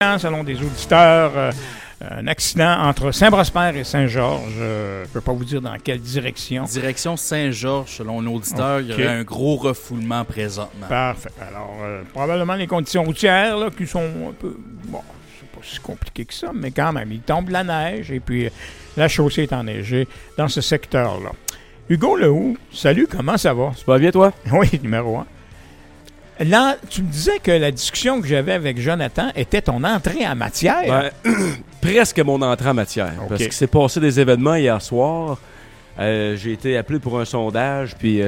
Selon des auditeurs, un accident entre Saint-Prosper et Saint-Georges. Je ne peux pas vous dire dans quelle direction. Direction Saint-Georges, selon l'auditeur, il y aurait un gros refoulement présentement. Parfait. Alors, probablement les conditions routières là, qui sont un peu... Bon, c'est pas si compliqué que ça, mais quand même, il tombe de la neige et puis la chaussée est enneigée dans ce secteur-là. Hugo Lehoux, salut, comment ça va? Ça va bien, toi? Oui, numéro 1. Là, tu me disais que la discussion que j'avais avec Jonathan était ton entrée en matière. Ben, presque mon entrée en matière. Okay. Parce qu'il s'est passé des événements hier soir. J'ai été appelé pour un sondage, puis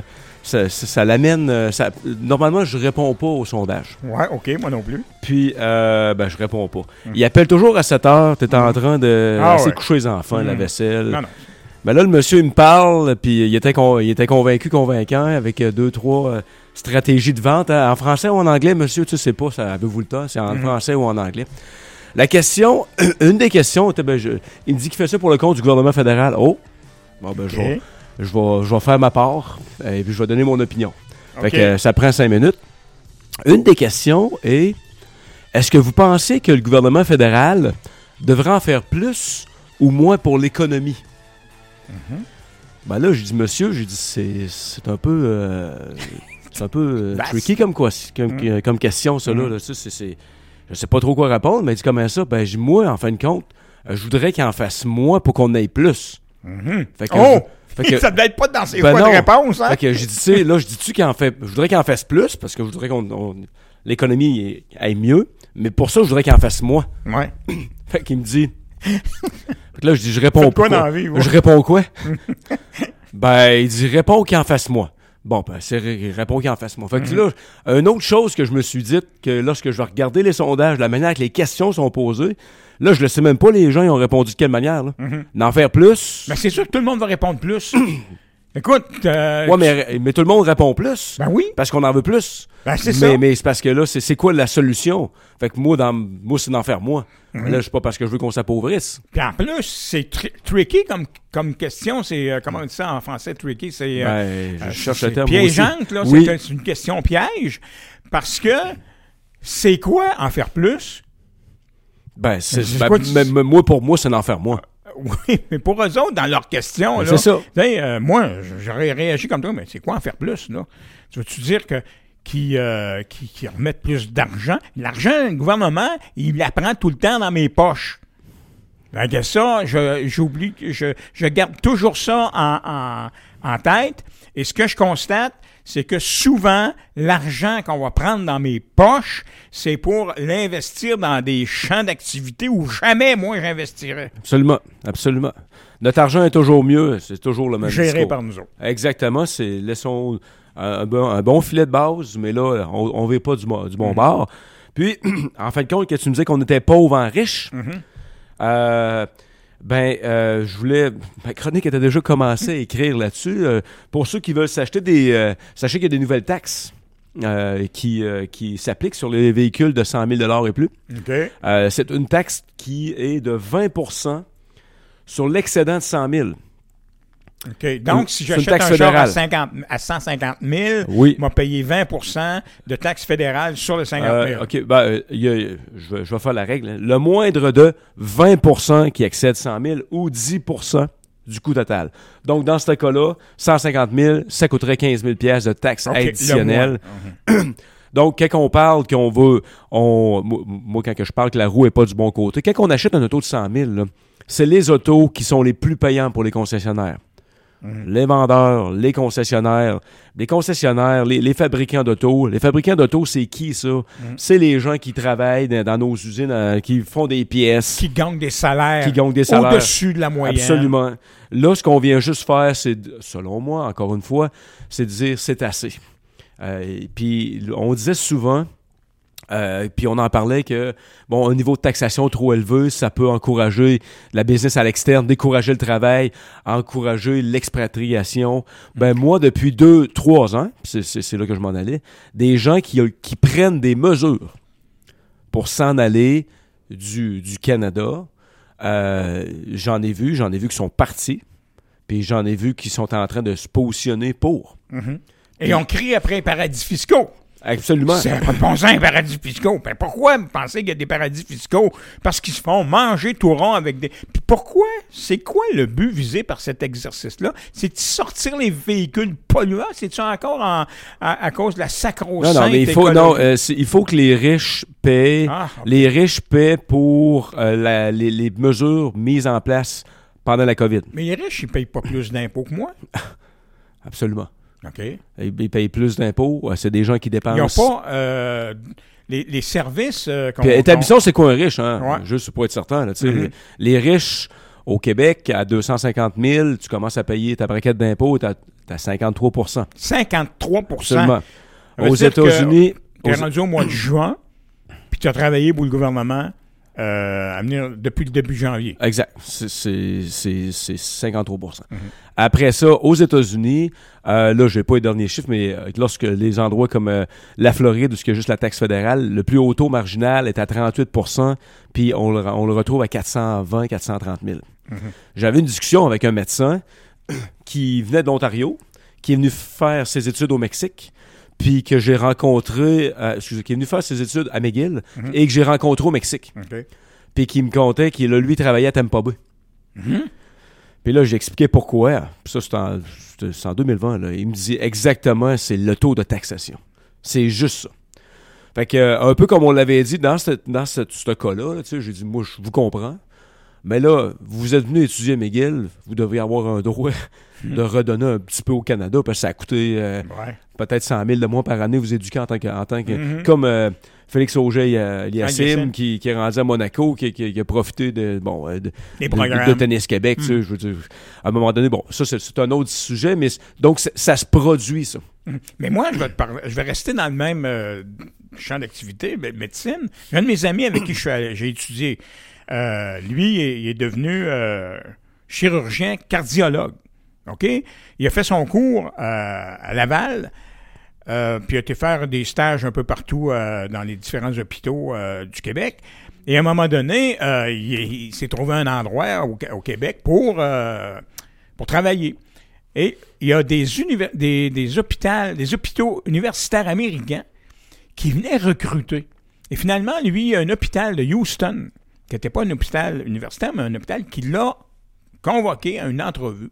ça l'amène... normalement, je réponds pas au sondage. Ouais, OK, moi non plus. Puis, je réponds pas. Il appelle toujours à 7 heures, t'es en train de coucher les enfants, la vaisselle. Non. Ben là, le monsieur, il me parle, puis il était convaincant, avec 2-3 stratégies de vente. En français ou en anglais, monsieur, tu sais pas, ça avez-vous le temps, c'est en français ou en anglais. La question, une des questions était, il me dit qu'il fait ça pour le compte du gouvernement fédéral. Oh! Bon, okay. je vais faire ma part, et puis je vais donner mon opinion. Okay. Fait que ça prend 5 minutes. Une des questions est, est-ce que vous pensez que le gouvernement fédéral devrait en faire plus ou moins pour l'économie? Ben là, j'ai dit, monsieur, c'est un peu... c'est un peu tricky comme question, ça, là. Je sais pas trop quoi répondre, mais il dit, comment ça? Ben, moi, en fin de compte, je voudrais qu'il en fasse moins pour qu'on ait plus. Fait que, ça devait être pas dans ses choix de réponse, hein? Fait que j'ai dit, là, je voudrais qu'il en fasse plus, parce que je voudrais qu'on l'économie aille mieux, mais pour ça, je voudrais qu'il en fasse moins. Ouais. Fait qu'il me dit... Fait que là, je dis, je réponds quoi dans la vie, je réponds quoi? Ben, il dit, réponds qu'il en fasse moi. Bon, ben, réponds qu'il en fasse moi. Fait que là, une autre chose que je me suis dit, que lorsque je vais regarder les sondages, la manière que les questions sont posées, là, je ne sais même pas les gens, ils ont répondu de quelle manière, là. D'en faire plus. Ben, c'est sûr que tout le monde va répondre plus. Écoute... Ouais, mais tout le monde répond plus. Ben oui. Parce qu'on en veut plus. Ben, c'est ça. Mais c'est parce que là, c'est quoi la solution? Fait que moi, c'est d'en faire moins. Là, c'est pas parce que je veux qu'on s'appauvrisse. Puis en plus, c'est tricky comme question. C'est, comment on dit ça en français, tricky? C'est je cherche le terme piégeante, là. Oui. C'est une question piège. Parce que c'est quoi en faire plus? Moi, pour moi, c'est d'en faire moins. Oui, mais pour eux autres, dans leur question, là, c'est ça. Moi, j'aurais réagi comme toi, mais c'est quoi en faire plus, là? Tu veux-tu dire qu'ils remettent plus d'argent? L'argent, le gouvernement, il la prend tout le temps dans mes poches. Fait ça, j'oublie, je garde toujours ça en tête. Et ce que je constate, c'est que souvent, l'argent qu'on va prendre dans mes poches, c'est pour l'investir dans des champs d'activité où jamais, moi, j'investirais. Absolument, absolument. Notre argent est toujours mieux, c'est toujours le même géré discours. Par nous autres. Exactement, laissons un bon filet de base, mais là, on ne veut pas du bon bord. Puis, en fin de compte, que tu me disais qu'on était pauvres en riches, je voulais... Ma chronique était déjà commencé à écrire là-dessus. Pour ceux qui veulent s'acheter sachez qu'il y a des nouvelles taxes qui s'appliquent sur les véhicules de 100 000 $ et plus. Okay. C'est une taxe qui est de 20% sur l'excédent de 100 000. OK. Donc, si j'achète un char à 150 000, oui. il m'a payé 20% de taxe fédérale sur le 50 000. OK. Je vais faire la règle. Le moindre de 20% qui excède 100 000 ou 10% du coût total. Donc, dans ce cas-là, 150 000, ça coûterait 15 000 $ de taxes additionnelles. Donc, quand on parle qu'on veut... moi, quand je parle que la roue n'est pas du bon côté, quand on achète un auto de 100 000, là, c'est les autos qui sont les plus payants pour les concessionnaires. Les vendeurs, les concessionnaires, les fabricants d'auto. Les fabricants d'auto, c'est qui, ça? C'est les gens qui travaillent dans nos usines, qui font des pièces. Qui gagnent des salaires. Au-dessus de la moyenne. Absolument. Là, ce qu'on vient juste faire, c'est, selon moi, encore une fois, c'est de dire c'est assez. Puis, on disait souvent... puis on en parlait que, un niveau de taxation trop élevé, ça peut encourager la business à l'externe, décourager le travail, encourager l'expatriation. Moi, depuis 2-3 ans, c'est là que je m'en allais, des gens qui prennent des mesures pour s'en aller du Canada, j'en ai vu qui sont partis, puis j'en ai vu qui sont en train de se positionner pour. Et on crie après les paradis fiscaux. Absolument. C'est pas de bon sens, paradis fiscaux. Ben, pourquoi vous pensez qu'il y a des paradis fiscaux? Parce qu'ils se font manger tout rond avec des... Puis pourquoi? C'est quoi le but visé par cet exercice-là? C'est de sortir les véhicules polluants? C'est-tu encore à cause de la sacro-sainte Non, mais il faut que les riches paient. Ah, okay. Les riches paient pour les mesures mises en place pendant la COVID. Mais les riches, ils payent pas plus d'impôts que moi? Absolument. OK. Ils payent plus d'impôts. C'est des gens qui dépensent. Ils n'ont pas les services... établissons, c'est quoi un riche, hein? Ouais. Juste pour être certain. Là, les riches, au Québec, à 250 000, tu commences à payer ta braquette d'impôts, tu as 53 53 Seulement. Aux États-Unis... Tu es rendu au mois de juin, puis tu as travaillé pour le gouvernement à venir depuis le début janvier. Exact. C'est 53 Après ça, aux États-Unis, là, je n'ai pas les derniers chiffres, mais lorsque les endroits comme la Floride, où il y a juste la taxe fédérale, le plus haut taux marginal est à 38 puis on le retrouve à 420 430 000 J'avais une discussion avec un médecin qui venait de l'Ontario, qui est venu faire ses études au Mexique, puis que j'ai rencontré, qui est venu faire ses études à McGill, et que j'ai rencontré au Mexique. Okay. Puis qui me contait qu'il a, lui, travaillé à Tampa Bay. Puis là, j'ai expliqué pourquoi. Puis ça, c'est en 2020. Là. Il me dit exactement, c'est le taux de taxation. C'est juste ça. Fait que, un peu comme on l'avait dit dans ce cas-là, tu sais, j'ai dit, moi, je vous comprends. Mais là, vous êtes venu étudier à McGill, vous devriez avoir un droit de redonner un petit peu au Canada, parce que ça a coûté peut-être 100 000 de moins par année vous éduquer en tant que comme Félix Auger-Aliassime qui est rendu à Monaco, qui a profité de Tennis Québec. Tu sais, je veux dire, à un moment donné, bon, ça c'est un autre sujet, mais donc ça se produit, ça. Mais moi, je vais rester dans le même champ d'activité, médecine. Un de mes amis avec qui j'ai étudié, lui, il est devenu chirurgien cardiologue. OK? Il a fait son cours à Laval, puis il a été faire des stages un peu partout dans les différents hôpitaux du Québec. Et à un moment donné, il s'est trouvé un endroit au Québec pour travailler. Et il y a des hôpitaux universitaires américains qui venaient recruter. Et finalement, lui, il y a un hôpital de Houston, qui n'était pas un hôpital universitaire, mais un hôpital qui l'a convoqué à une entrevue.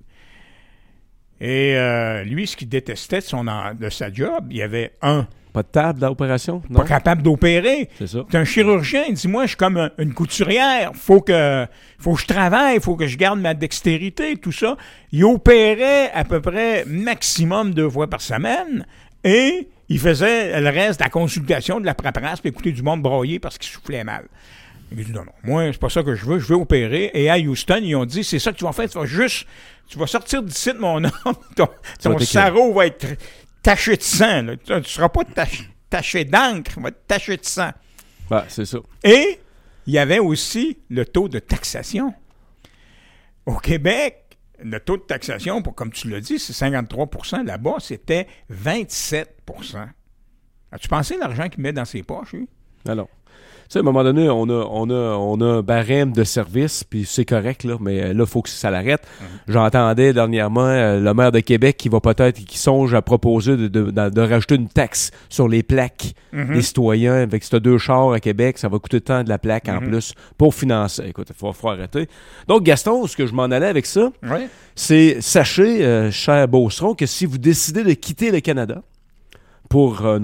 Et lui, ce qu'il détestait de sa job, il y avait pas de table d'opération? Pas capable d'opérer. C'est ça. C'est un chirurgien. Il dit, moi, je suis comme une couturière. Faut que je travaille. Faut que je garde ma dextérité, tout ça. Il opérait à peu près maximum 2 fois par semaine. Et il faisait le reste de la consultation, de la paperasse, puis écouter du monde broyer parce qu'il soufflait mal. Il dit, non, moi, c'est pas ça que je veux opérer. Et à Houston, ils ont dit, c'est ça que tu vas faire. Tu vas sortir d'ici de mon homme. Ton sarrau va être taché de sang. Là. Tu ne seras pas taché d'encre, tu vas être taché de sang. Ben, c'est ça. Et il y avait aussi le taux de taxation. Au Québec, le taux de taxation, comme tu l'as dit, c'est 53 %. Là-bas, c'était 27 %. As-tu pensé à l'argent qu'il met dans ses poches, lui? Alors. Tu sais, à un moment donné, on a un barème de service, puis c'est correct, là, mais là, il faut que ça l'arrête. J'entendais dernièrement le maire de Québec qui songe à proposer de rajouter une taxe sur les plaques des citoyens. Avec si tu as 2 chars à Québec, ça va coûter tant de la plaque en plus pour financer. Écoute, il faut arrêter. Donc, Gaston, ce que je m'en allais avec ça, c'est, sachez, cher Beauceron, que si vous décidez de quitter le Canada pour un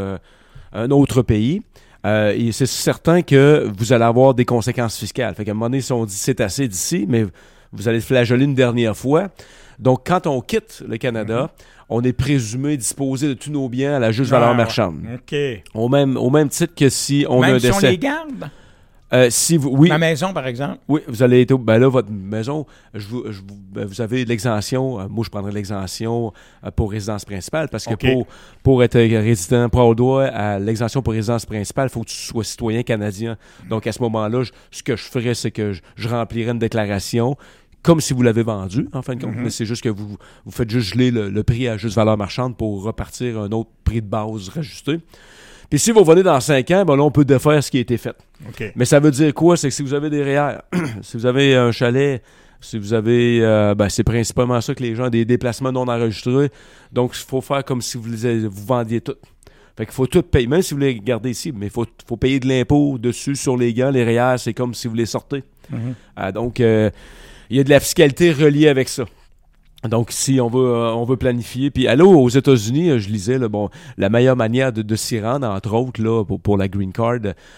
autre pays, et c'est certain que vous allez avoir des conséquences fiscales. Fait qu'à un moment donné, si on dit c'est assez d'ici, mais vous allez flageoler une dernière fois. Donc, quand on quitte le Canada, on est présumé disposer de tous nos biens à la juste valeur marchande. OK. Au même titre que si on a un décès. Même si on les garde? Oui. Ma maison, par exemple? Oui, vous allez être... Ben là, votre maison, vous avez l'exemption. Moi, je prendrais l'exemption pour résidence principale parce que pour être résident, pour avoir droit à l'exemption pour résidence principale, il faut que tu sois citoyen canadien. Donc, à ce moment-là, ce que je ferais, c'est que je remplirais une déclaration comme si vous l'avez vendu, en fin de compte. Mais c'est juste que vous faites juste geler le prix à juste valeur marchande pour repartir un autre prix de base rajusté. Puis si vous revenez dans 5 ans, ben là, on peut défaire ce qui a été fait. Okay. Mais ça veut dire quoi? C'est que si vous avez des REER, si vous avez un chalet, si vous avez... c'est principalement ça que les gens ont des déplacements non enregistrés. Donc, il faut faire comme si vous vendiez tout. Fait qu'il faut tout payer. Même si vous les gardez ici, mais il faut payer de l'impôt dessus, sur les gants, les REER, c'est comme si vous les sortez. Donc, il y a de la fiscalité reliée avec ça. Donc, si on veut planifier, puis allô, aux États-Unis, je lisais, là, la meilleure manière de s'y rendre, entre autres, là, pour la green card,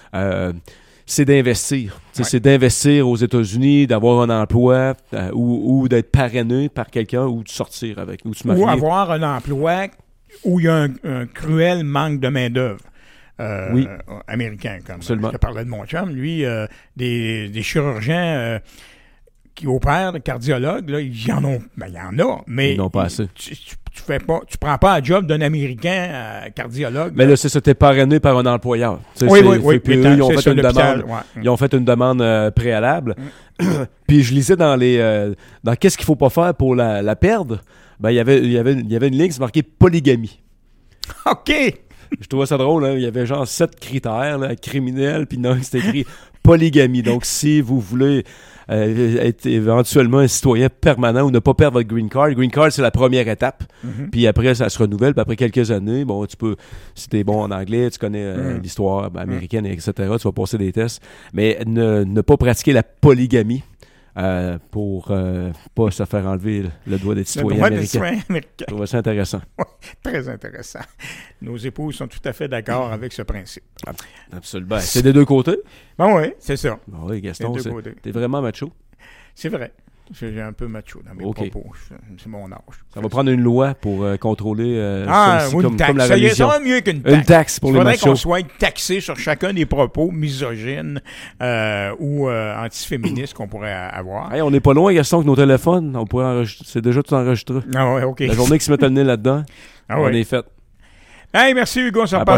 c'est d'investir. Ouais. C'est d'investir aux États-Unis, d'avoir un emploi ou d'être parrainé par quelqu'un ou de sortir avec, ou de se marier. Ou avoir un emploi où il y a un cruel manque de main-d'œuvre. Américain, comme Absolument. Je te parlais de mon chum, lui, des chirurgiens qui opèrent, des cardiologues, là, il y en a, mais ils n'ont pas assez. Tu prends pas un job d'un Américain cardiologue. Mais là, c'est ça, t'es parrainé par un employeur. Oui. Puis eux, ils ont fait une demande. Ils ont fait une demande préalable. Puis je lisais dans qu'est-ce qu'il faut pas faire pour la perdre. Ben il y avait une ligne qui marquait polygamie. OK. Je trouvais ça drôle, hein? Il y avait genre 7 critères, là, criminels, puis non, c'était écrit polygamie. Donc, si vous voulez être éventuellement un citoyen permanent ou ne pas perdre votre green card, c'est la première étape. Puis après, ça se renouvelle. Puis après quelques années, tu peux, si t'es bon en anglais, tu connais l'histoire américaine, etc., tu vas passer des tests. Mais ne pas pratiquer la polygamie. Pour pas se faire enlever le droit d'être citoyen américain. Je trouve ça intéressant. Oui, très intéressant. Nos épouses sont tout à fait d'accord avec ce principe. Absolument. C'est des deux côtés? Oui, c'est ça. Oui, Gaston, t'es vraiment macho. C'est vrai. J'ai un peu macho dans mes propos. C'est mon âge. Ça va prendre une loi pour contrôler une taxe. Comme la religion. Ça va mieux qu'une taxe. Une taxe pour les machos. Il faudrait qu'on soit taxé sur chacun des propos misogynes ou antiféministes qu'on pourrait avoir. Hey, on n'est pas loin, Gaston, que nos téléphones. On pourrait enregistrer. C'est déjà tout enregistré. Ah ouais, OK. La journée qui se met le nez là-dedans, on est fait. Hey, merci Hugo, on s'en parle.